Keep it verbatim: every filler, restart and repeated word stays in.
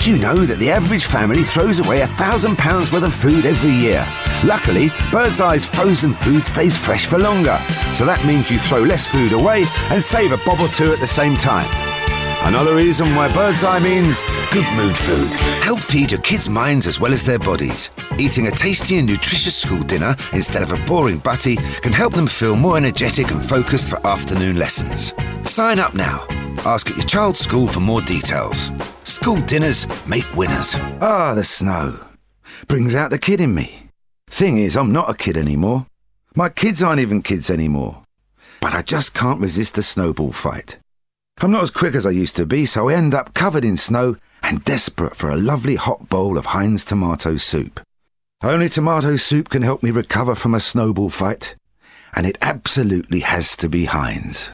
Did you know that the average family throws away a thousand pounds worth of food every year? Luckily, Bird's Eye's frozen food stays fresh for longer, so that means you throw less food away and save a bob or two at the same time. Another reason why Bird's Eye means good mood food. Help feed your kids' minds as well as their bodies. Eating a tasty and nutritious school dinner instead of a boring butty can help them feel more energetic and focused for afternoon lessons. Sign up now. Ask at your child's school for more details. School dinners make winners. Ah, the snow. Brings out the kid in me. Thing is, I'm not a kid anymore. My kids aren't even kids anymore. But I just can't resist a snowball fight. I'm not as quick as I used to be, so I end up covered in snow and desperate for a lovely hot bowl of Heinz tomato soup. Only tomato soup can help me recover from a snowball fight, and it absolutely has to be Heinz.